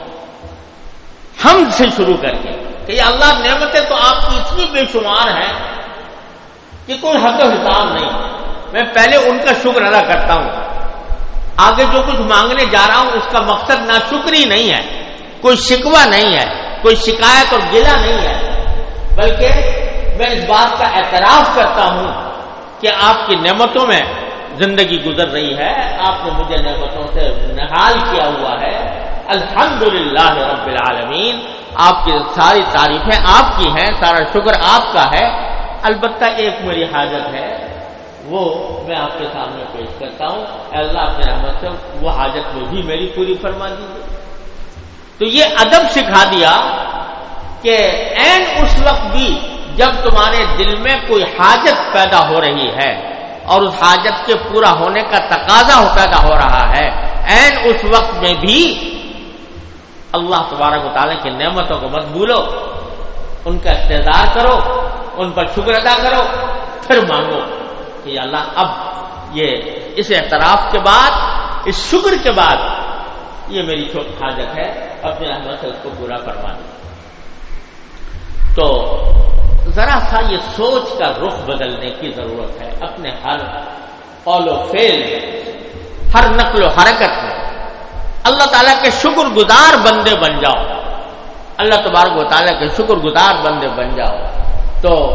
حمد سے شروع کر کے کہ یہ اللہ نعمتیں تو آپ کی اتنی بے شمار ہیں کہ کوئی حد و حساب نہیں، میں پہلے ان کا شکر ادا کرتا ہوں. آگے جو کچھ مانگنے جا رہا ہوں اس کا مقصد ناشکری نہیں ہے، کوئی شکوہ نہیں ہے، کوئی شکایت اور گلہ نہیں ہے، بلکہ میں اس بات کا اعتراف کرتا ہوں کہ آپ کی نعمتوں میں زندگی گزر رہی ہے، آپ نے مجھے نعمتوں سے نہال کیا ہوا ہے. الحمدللہ رب العالمین، آپ کی ساری تعریفیں آپ کی ہیں، سارا شکر آپ کا ہے. البتہ ایک میری حاجت ہے وہ میں آپ کے سامنے پیش کرتا ہوں، اے اللہ اپنے رحمت سے وہ حاجت میں بھی میری پوری فرما دیجیے. تو یہ ادب سکھا دیا کہ عین اس وقت بھی جب تمہارے دل میں کوئی حاجت پیدا ہو رہی ہے اور اس حاجت کے پورا ہونے کا تقاضا پیدا ہو رہا ہے، عین اس وقت میں بھی اللہ تبارک و تعالیٰ کی نعمتوں کو مت بھولو، ان کا استحضار کرو، ان پر شکر ادا کرو، پھر مانگو کہ یا اللہ اب یہ اس اعتراف کے بعد اس شکر کے بعد یہ میری چھوٹی حاجت ہے، اپنے رحمت سے اس کو پورا فرما دو. تو ذرا سا یہ سوچ کا رخ بدلنے کی ضرورت ہے اپنے ہر قول و فعل میں، ہر نقل و حرکت میں. اللہ تعالیٰ کے شکر گزار بندے بن جاؤ، اللہ تبارک و تعالیٰ کے شکر گزار بندے بن جاؤ تو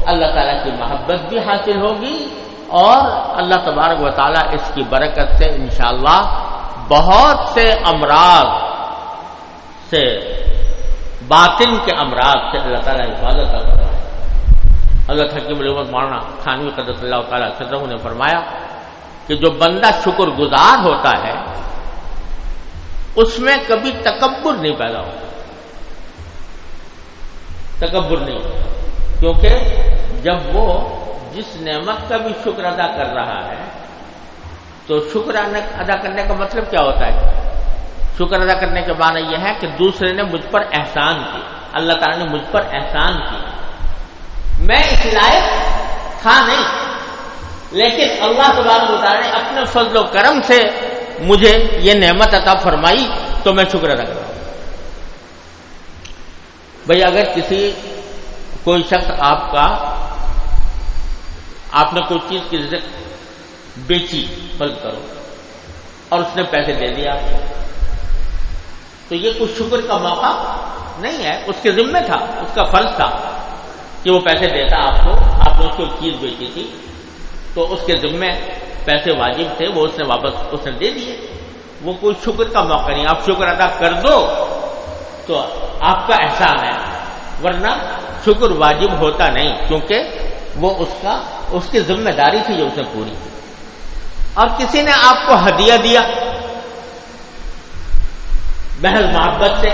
اللہ تعالیٰ کی محبت بھی حاصل ہوگی اور اللہ تبارک و تعالیٰ اس کی برکت سے انشاءاللہ بہت سے امراض سے، باطن کے امراض سے اللہ تعالیٰ حفاظت کر رہا ہے۔ حضرت حکیم الامت مولانا تھانوی قدس اللہ تعالیٰ سرہ نے فرمایا کہ جو بندہ شکر گزار ہوتا ہے اس میں کبھی تکبر نہیں پیدا ہوتا، تکبر نہیں ہوتا، کیونکہ جب وہ جس نعمت کا بھی شکر ادا کر رہا ہے تو شکر ادا کرنے کا مطلب کیا ہوتا ہے؟ شکر ادا کرنے کے معنی یہ ہے کہ دوسرے نے مجھ پر احسان کیا، اللہ تعالیٰ نے مجھ پر احسان کیا، میں اس لائق تھا نہیں، لیکن اللہ تبارک و تعالیٰ نے اپنے فضل و کرم سے مجھے یہ نعمت عطا فرمائی تو میں شکر ادا کر رہا ہوں۔ بھئی اگر کسی کوئی شخص آپ کا آپ نے کوئی چیز کی رزق بیچی فرض کرو اور اس نے پیسے دے دیا تو یہ کوئی شکر کا موقع نہیں ہے، اس کے ذمہ تھا، اس کا فرض تھا کہ وہ پیسے دیتا آپ کو، آپ نے اس کو چیز بیچی تھی تو اس کے ذمہ پیسے واجب تھے، وہ اس نے واپس اس نے دے دیے، وہ کوئی شکر کا موقع نہیں۔ آپ شکر ادا کر دو تو آپ کا احسان ہے، ورنہ شکر واجب ہوتا نہیں، کیونکہ وہ اس کا اس کی ذمہ داری تھی جو اس نے پوری کی۔ اور کسی نے آپ کو ہدیہ دیا محض محبت سے،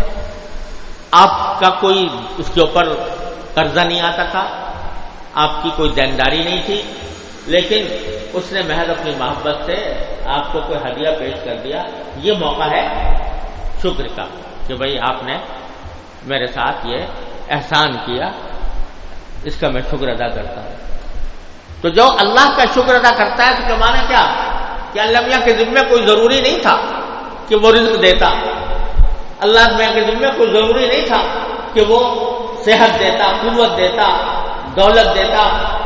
آپ کا کوئی اس کے اوپر قرضہ نہیں آتا تھا، آپ کی کوئی دینداری نہیں تھی، لیکن اس نے محض اپنی محبت سے آپ کو کوئی ہدیہ پیش کر دیا، یہ موقع ہے شکر کا کہ بھئی آپ نے میرے ساتھ یہ احسان کیا، اس کا میں شکر ادا کرتا ہوں۔ تو جو اللہ کا شکر ادا کرتا ہے تو کیا معنی کیا کہ اللہ میاں کے ذمہ کوئی ضروری نہیں تھا کہ وہ رزق دیتا، اللہ میاں کے ذمہ کوئی ضروری نہیں تھا کہ وہ صحت دیتا، قوت دیتا، دولت دیتا،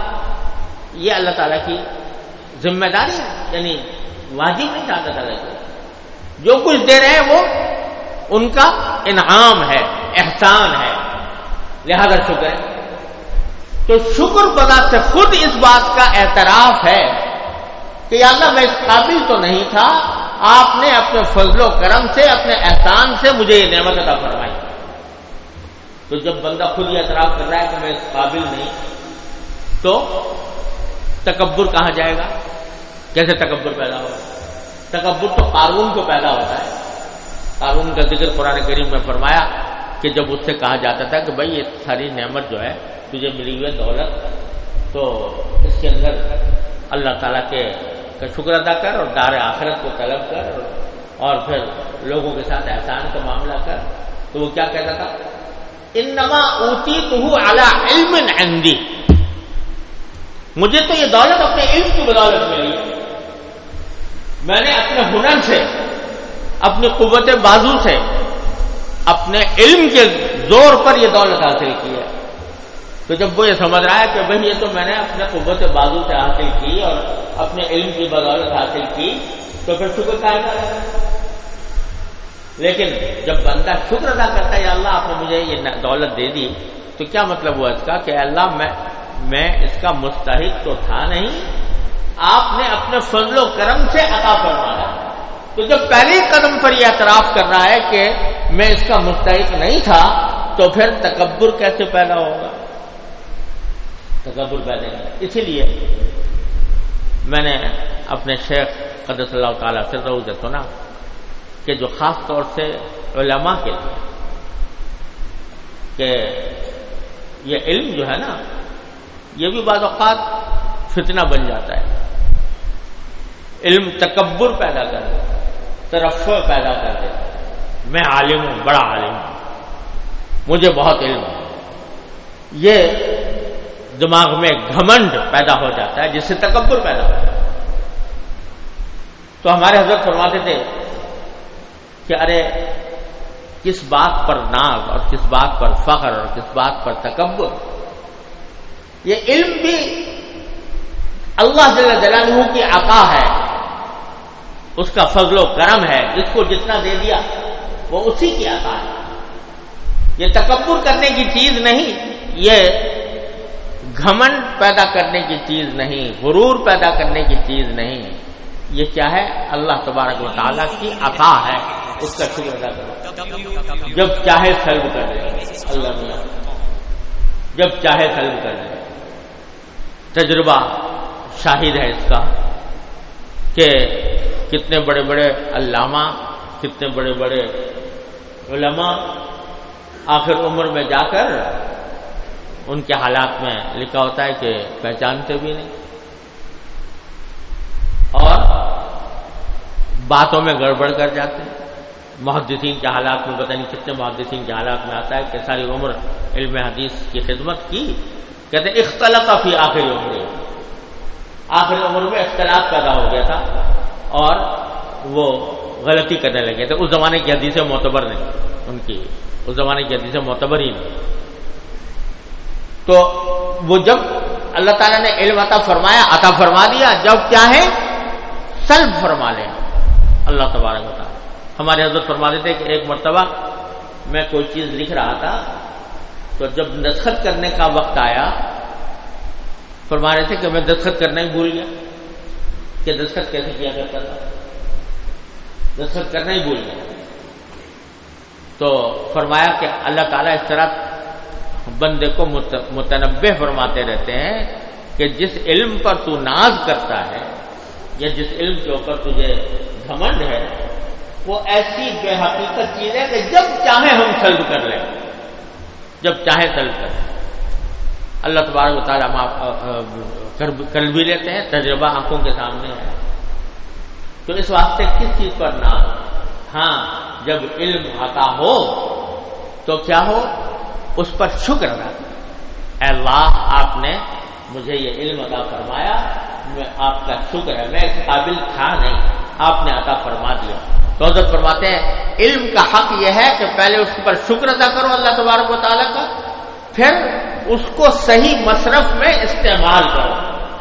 یہ اللہ تعالیٰ کی ذمہ داری ہے، یعنی واجب نہیں تھا اللہ تعالیٰ کو۔ جو کچھ دے رہے ہیں وہ ان کا انعام ہے، احسان ہے، لہذا شکر ہے۔ تو شکر بذات سے خود اس بات کا اعتراف ہے کہ یا اللہ میں اس قابل تو نہیں تھا، آپ نے اپنے فضل و کرم سے، اپنے احسان سے مجھے یہ نعمت عطا فرمائی۔ تو جب بندہ خود یہ اعتراف کر رہا ہے کہ میں اس قابل نہیں، تو تکبر کہاں جائے گا؟ کیسے تکبر پیدا ہوگا؟ تکبر تو قارون کو پیدا ہوتا ہے۔ قارون کا ذکر قرآن کریم میں فرمایا کہ جب اس سے کہا جاتا تھا کہ بھائی یہ ساری نعمت جو ہے تجھے ملی ہوئی دولت، تو اس کے اندر اللہ تعالیٰ کے کا شکر ادا کر اور دار آخرت کو طلب کر اور پھر لوگوں کے ساتھ احسان کا معاملہ کر، تو وہ کیا کہتا تھا؟ انما اوتیتہ علی علم عندی، مجھے تو یہ دولت اپنے علم کی بدولت ملی ہے، میں نے اپنے ہنر سے، اپنی قوت بازو سے، اپنے علم کے زور پر یہ دولت حاصل کی ہے۔ تو جب وہ یہ سمجھ رہا ہے کہ بھئی یہ تو میں نے اپنے قوت بازو سے حاصل کی اور اپنے علم کی بدولت حاصل کی، تو پھر شکر کا ہے۔ لیکن جب بندہ شکر ادا کرتا ہے یا اللہ آپ نے مجھے یہ دولت دے دی، تو کیا مطلب ہوا اس کا کہ اللہ میں میں اس کا مستحق تو تھا نہیں، آپ نے اپنے فضل و کرم سے عطا فرمایا۔ تو جب پہلے قدم پر یہ اعتراف کر رہا ہے کہ میں اس کا مستحق نہیں تھا، تو پھر تکبر کیسے پیدا ہوگا؟ تکبر پیدا نہیں۔ اسی لیے میں نے اپنے شیخ قدس اللہ تعالیٰ سے سے سنا کہ جو خاص طور سے علماء کے لیے کہ یہ علم جو ہے نا، یہ بھی بعض اوقات فتنہ بن جاتا ہے۔ علم تکبر پیدا کر دیتا ہے، ترفع پیدا کر دیتا ہے، میں عالم ہوں، بڑا عالم ہوں، مجھے بہت علم ہے، یہ دماغ میں گھمنڈ پیدا ہو جاتا ہے جس سے تکبر پیدا ہوتا ہے۔ تو ہمارے حضرت فرماتے تھے کہ ارے کس بات پر ناز اور کس بات پر فخر اور کس بات پر تکبر، یہ علم بھی اللہ جل جلالہ کی عطا ہے، اس کا فضل و کرم ہے، جس کو جتنا دے دیا وہ اسی کی عطا ہے، یہ تکبر کرنے کی چیز نہیں، یہ گھمنڈ پیدا کرنے کی چیز نہیں، غرور پیدا کرنے کی چیز نہیں، یہ کیا ہے؟ اللہ تبارک و تعالیٰ کی عطا ہے، اس کا شکر ادا کرو۔ جب چاہے سلب کر لے اللہ میاں، جب چاہے سلب کر لے۔ تجربہ شاہد ہے اس کا کہ کتنے بڑے بڑے علامہ، کتنے بڑے بڑے علماء آخر عمر میں جا کر ان کے حالات میں لکھا ہوتا ہے کہ پہچانتے بھی نہیں، اور باتوں میں گڑبڑ کر جاتے ہیں۔ محدثین کے حالات میں پتہ نہیں کتنے محدثین کے حالات میں آتا ہے کہ ساری عمر علم حدیث کی خدمت کی، کہتے ہیں اختلط فی آخر عمر، آخر عمر میں اختلاف پیدا ہو گیا تھا اور وہ غلطی کرنے لگے تھے۔ اس زمانے کی حدیثیں معتبر نہیں، ان کی اس زمانے کی حدیثیں معتبر ہی نہیں۔ تو وہ جب اللہ تعالیٰ نے علم عطا فرمایا، عطا فرما دیا، جب چاہے سلب فرما لیں اللہ تبارک و تعالیٰ۔ ہمارے حضرت فرما دیتے کہ ایک مرتبہ میں کوئی چیز لکھ رہا تھا، تو جب دستخط کرنے کا وقت آیا، فرما رہے تھے کہ میں دستخط کرنا ہی بھول گیا کہ دستخط کیسے کیا کرتا تھا، دستخط کرنا ہی بھول گیا۔ تو فرمایا کہ اللہ تعالیٰ اس طرح بندے کو متنبہ فرماتے رہتے ہیں کہ جس علم پر تو ناز کرتا ہے یا جس علم کے اوپر تجھے گھمنڈ ہے، وہ ایسی بے حقیقت چیز ہے کہ جب چاہے ہم سلب کر لیں، جب چاہے سلب کر لیں۔ اللہ تبارک و تعالیٰ کر بھی لیتے ہیں، تجربہ آنکھوں کے سامنے ہے۔ تو اس واسطے کس چیز پر ناز؟ ہاں، جب علم عطا ہو تو کیا ہو؟ اس پر شکر ادا کریں۔ اے اللہ، آپ نے مجھے یہ علم عطا فرمایا، میں آپ کا شکر ہے، میں اس قابل تھا نہیں، آپ نے عطا فرما دیا۔ تو حضرت فرماتے ہیں علم کا حق یہ ہے کہ پہلے اس پر شکر ادا کرو اللہ تبارک و تعالیٰ کا، پھر اس کو صحیح مصرف میں استعمال کرو،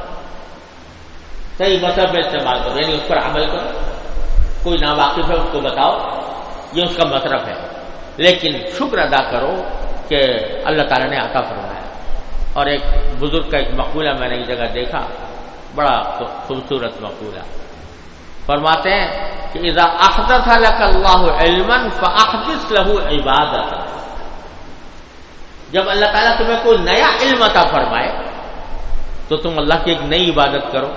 صحیح مصرف میں استعمال کرو، یعنی اس پر عمل کرو۔ کوئی ناواقف ہے اس کو بتاؤ، یہ اس کا مصرف ہے، لیکن شکر ادا کرو کہ اللہ تعالیٰ نے عطا فرمایا۔ اور ایک بزرگ کا ایک مقولہ میں نے ایک جگہ دیکھا، بڑا خوبصورت مقولہ، فرماتے ہیں کہ اذا احدث لك اللہ علما فاحدث له عبادۃ، جب اللہ تعالیٰ تمہیں کوئی نیا علم عطا فرمائے تو تم اللہ کی ایک نئی عبادت کرو۔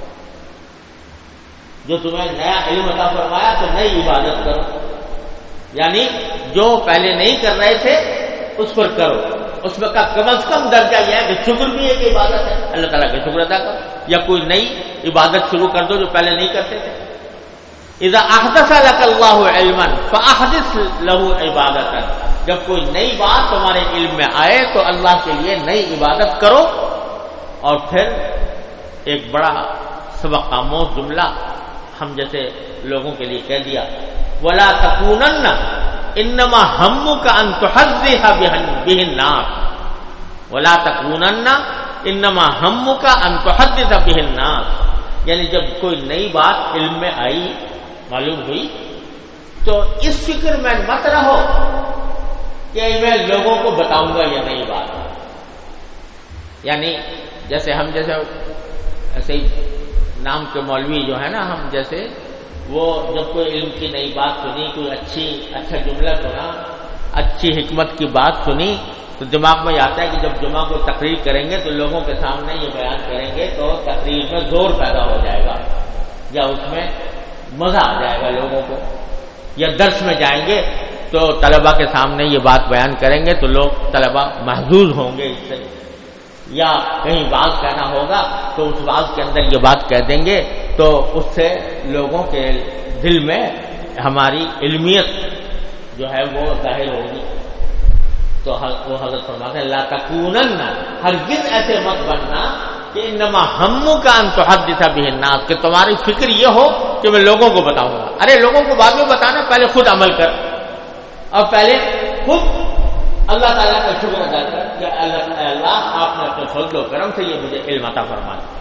جو تمہیں نیا علم عطا فرمایا تو نئی عبادت کرو، یعنی جو پہلے نہیں کر رہے تھے اس پر کرو۔ اس میں کا کم از کم درجہ یہ ہے کہ شکر بھی ایک عبادت ہے، اللہ تعالیٰ کا شکر ادا کرو، یا کوئی نئی عبادت شروع کر دو جو پہلے نہیں کرتے تھے۔ اذا احدث لك اللہ علما فاحدث له عبادۃ، جب کوئی نئی بات تمہارے علم میں آئے تو اللہ کے لیے نئی عبادت کرو۔ اور پھر ایک بڑا سبق آموز جملہ ہم جیسے لوگوں کے لیے کہہ دیا، ولا تکونن انما ہمک ان تحدث به الناس، ولا تکونن انما ہمک ان تحدث به الناس، یعنی جب کوئی نئی بات علم میں آئی، معلوم ہوئی، تو اس فکر میں مت رہو کہ میں لوگوں کو بتاؤں گا یہ نئی بات۔ یعنی جیسے ہم جیسے ایسے ہی نام کے مولوی جو ہے نا، ہم جیسے وہ جب کوئی علم کی نئی بات سنی، کوئی اچھی اچھا جملہ سنا، اچھی حکمت کی بات سنی، تو دماغ میں آتا ہے کہ جب جمعہ کو تقریر کریں گے تو لوگوں کے سامنے یہ بیان کریں گے تو تقریر میں زور پیدا ہو جائے گا، یا اس میں مزہ آ جائے گا لوگوں کو، یا درس میں جائیں گے تو طلباء کے سامنے یہ بات بیان کریں گے تو لوگ طلباء محظوظ ہوں گے اس سے، یا کہیں بات کہنا ہوگا تو اس بات کے اندر یہ بات کہہ دیں گے تو اس سے لوگوں کے دل میں ہماری علمیت جو ہے وہ ظاہر ہوگی۔ تو وہ حضرت فرماتے ہیں لا تکونن، ہرگز ایسے مت بننا کہ انما ہمک ان تحدث به الناس، کہ تمہاری فکر یہ ہو کہ میں لوگوں کو بتاؤں گا۔ ارے لوگوں کو بعد میں بتانا، پہلے خود عمل کر، اور پہلے خود اللہ تعالیٰ کا شکر ادا کر کہ اللہ آپ نے اپنے فضل و کرم سے یہ مجھے علم عطا فرما دیا۔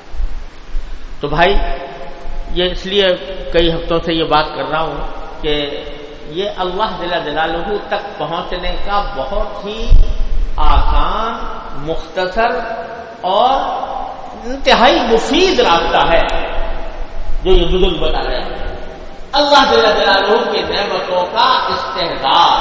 تو بھائی یہ اس لیے کئی ہفتوں سے یہ بات کر رہا ہوں کہ یہ اللہ جل جلالہ تک پہنچنے کا بہت ہی آسان مختصر اور انتہائی مفید راستہ ہے جو یہ بزرگ بتا رہے ہیں. اللہ جل جلالہ کی نعمتوں کا استحضار،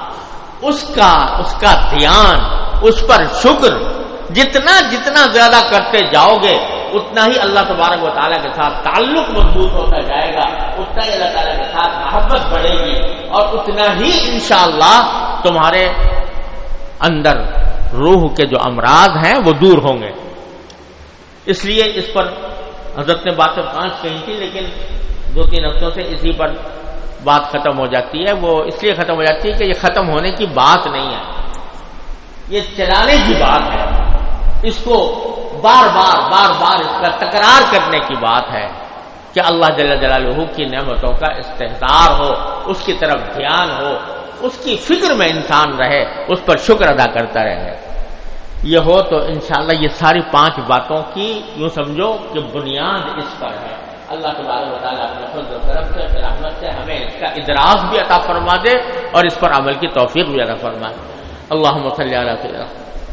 اس کا اس کا دھیان، اس پر شکر جتنا جتنا زیادہ کرتے جاؤ گے اتنا ہی اللہ تبارک و تعالیٰ کے ساتھ تعلق مضبوط ہوتا جائے گا، اتنا ہی اللہ تعالیٰ کے ساتھ محبت بڑھے گی، اور اتنا ہی انشاءاللہ تمہارے اندر روح کے جو امراض ہیں وہ دور ہوں گے. اس لیے اس پر حضرت نے باتیں پانچ کہی تھی، لیکن دو تین ہفتوں سے اسی پر بات ختم ہو جاتی ہے. وہ اس لیے ختم ہو جاتی ہے کہ یہ ختم ہونے کی بات نہیں ہے، یہ چلانے کی بات ہے. اس کو بار بار بار بار اس کا تکرار کرنے کی بات ہے کہ اللہ جل جلالہ کی نعمتوں کا استحضار ہو، اس کی طرف دھیان ہو، اس کی فکر میں انسان رہے، اس پر شکر ادا کرتا رہے. یہ ہو تو انشاءاللہ یہ ساری پانچ باتوں کی یوں سمجھو کہ بنیاد اس پر ہے. اللہ تبارک و تعالیٰ اپنے فضل و کرم سے اپنی رحمت سے ہمیں اس کا ادراک بھی عطا فرما دے اور اس پر عمل کی توفیق بھی عطا فرما دے. اللہم صلی علی سیدنا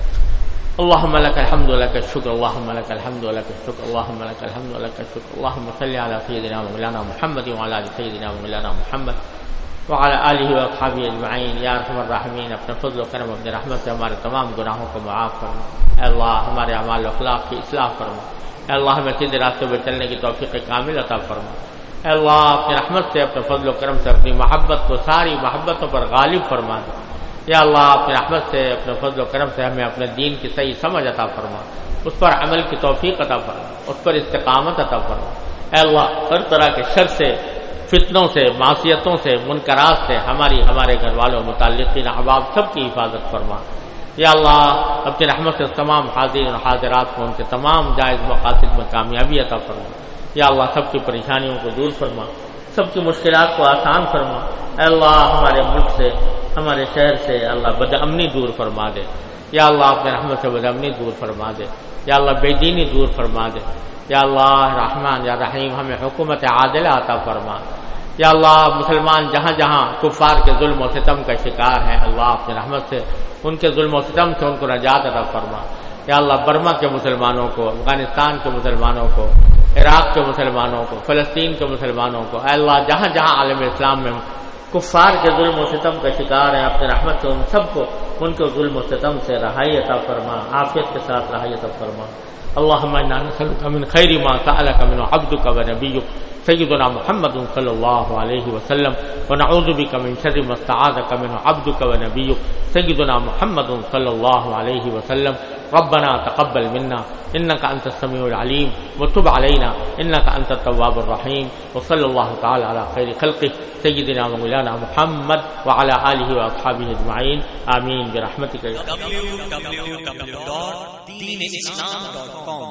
اللہم لک الحمد ولک الشکر اللہم لک الحمد ولک الشکر اللہم لک الحمد ولک الشکر اللہم صلی علی سیدنا مولانا محمد وعلی آل سیدنا مولانا محمد وعلی آلہ واصحابہ اجمعین. یا ارحم الراحمین اپنے فضل و کرم اپنی رحمت سے ہمارے تمام گناہوں کو معاف فرما. اے اللہ ہمارے اعمال و اخلاق کی اصلاح فرما. اے اللہ ہمیں سیدھے راستے پر چلنے کی توفیق کامل عطا فرما. اے اللہ اپنی رحمت سے اپنے فضل و کرم سے اپنی محبت کو ساری محبتوں پر غالب فرما دے. یا اللہ اپنی رحمت سے اپنے فضل و کرم سے ہمیں اپنے دین کی صحیح سمجھ عطا فرما، اس پر عمل کی توفیق عطا فرما، اس پر استقامت عطا فرما. اے اللہ ہر طرح کے شر سے، فتنوں سے، معصیتوں سے، منکرات سے ہماری ہمارے گھر والوں متعلقین احباب سب کی حفاظت فرما. یا اللہ اپنی رحمت سے تمام حاضرین اور حاضرات کو ان کے تمام جائز مقاصد میں کامیابی عطا فرما. یا اللہ سب کی پریشانیوں کو دور فرما، سب کی مشکلات کو آسان فرما. اے اللہ ہمارے ملک سے، ہمارے شہر سے اللہ بد امنی دور فرما دے. یا اللہ اپنے رحمت سے بد امنی دور فرما دے. یا اللہ بے دینی دور فرما دے. یا اللہ رحمان یا رحیم ہمیں حکومت عادلہ عطا فرما. یا اللہ مسلمان جہاں جہاں کفار کے ظلم و ستم کا شکار ہیں، اللہ اپنی رحمت سے ان کے ظلم و ستم سے ان کو نجات عطا فرما. یا اللہ برما کے مسلمانوں کو، افغانستان کے مسلمانوں کو، عراق کے مسلمانوں کو، فلسطین کے مسلمانوں کو، اے اللہ جہاں جہاں عالم اسلام میں کفار کے ظلم و ستم کا شکار ہیں، اپنے رحمت سے ان سب کو ان کے ظلم و ستم سے رہائی عطا فرما، عافیت کے ساتھ رہائی عطا فرما. اللهم انا نسألك من خير ما سألك منه عبدك ونبيك سيدنا محمد صلى الله عليه وسلم، ونعوذ بك من شر ما استعاذك منه عبدك ونبيك سيدنا محمد صلى الله عليه وسلم. ربنا تقبل منا انك انت السميع العليم وتب علينا انك انت التواب الرحيم. وصلى الله تعالى على خير خلقه سيدنا مولانا محمد وعلى اله واصحابه اجمعين آمين برحمتك. W W W dot Deen Islam dot com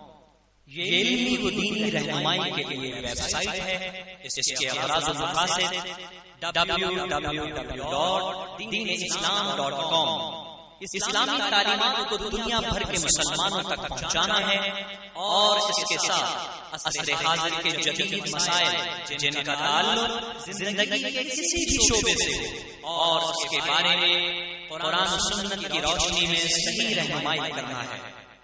یہ علمی و دینی رہنمائی کے لیے ویب سائٹ ہے. اس کے اغراض و مقاصد W W W dot Deen Islam dot com اسلامی تعلیمات کو دنیا بھر کے مسلمانوں تک پہنچانا ہے، اور اس کے ساتھ عصر حاضر کے جدید مسائل جن کا تعلق زندگی کے کسی بھی شعبے سے اور اس کے بارے میں قرآن و سنت کی روشنی میں صحیح رہنمائی کرنا ہے.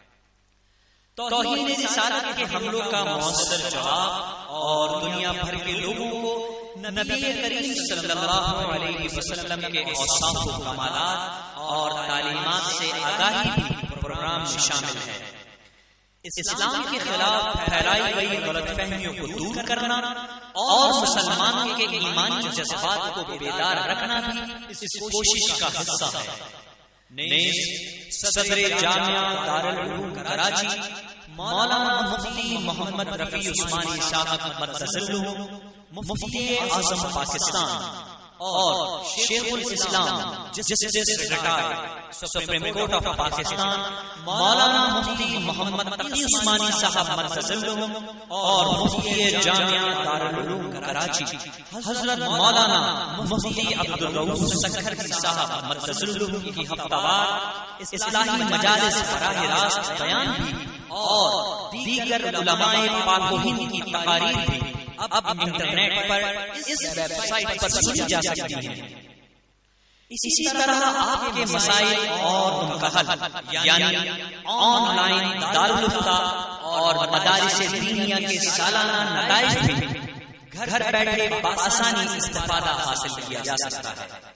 توہین رسالت کے حملوں کا مؤثر جواب اور دنیا بھر کے لوگوں کو نبی کریم صلی اللہ علیہ وسلم کے اوصاف و کمالات اور تعلیمات سے آگاہی بھی پروگرام میں شامل ہے. اسلام کے خلاف پھیلائی گئی غلط فہمیوں کو دور کرنا اور مسلمانوں کے ایمانی جذبات کو بیدار رکھنا بھی اس کوشش کا حصہ ہے. نیز صدر جامعہ دارالعلوم کراچی مولانا مفتی محمد رفیع عثمانی صاحب مدثر مفتی اعظم پاکستان اور شیخ الاسلام justice retired Supreme Court of Pakistan مولانا مفتی محمد تقی عثمانی صاحب مدثر اور مفتی جامعہ دارالعلوم کراچی حضرت مولانا مفتی عبدالرؤوف سکھر صاحب مدثر کی ہفتہ وار اصلاحی مجالس براہ راست بیان بھی اور دیگر علماء پاک و ہند کی تقاریر بھی اب انٹرنیٹ پر اس ویب سائٹ پر سنی جا سکتی ہیں. اسی طرح آپ کے مسائل اور ان کا حل یعنی آن لائن دارالفتہ اور مدارس دینیہ کے سالانہ نتائج بھی گھر بیٹھے بآسانی استفادہ حاصل کیا جا سکتا ہے۔